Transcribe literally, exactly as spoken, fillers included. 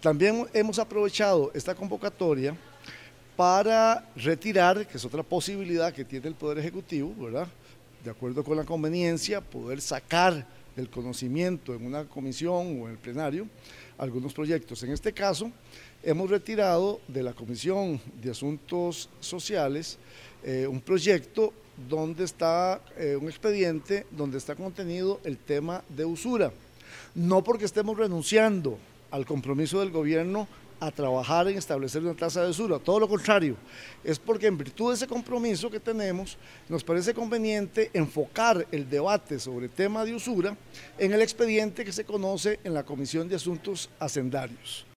También hemos aprovechado esta convocatoria para retirar, que es otra posibilidad que tiene el Poder Ejecutivo, ¿verdad? De acuerdo con la conveniencia, poder sacar del conocimiento en una comisión o en el plenario algunos proyectos. En este caso, hemos retirado de la Comisión de Asuntos Sociales eh, un proyecto donde está eh, un expediente donde está contenido el tema de usura. No porque estemos renunciando al compromiso del gobierno a trabajar en establecer una tasa de usura, todo lo contrario, es porque en virtud de ese compromiso que tenemos, nos parece conveniente enfocar el debate sobre el tema de usura en el expediente que se conoce en la Comisión de Asuntos Hacendarios.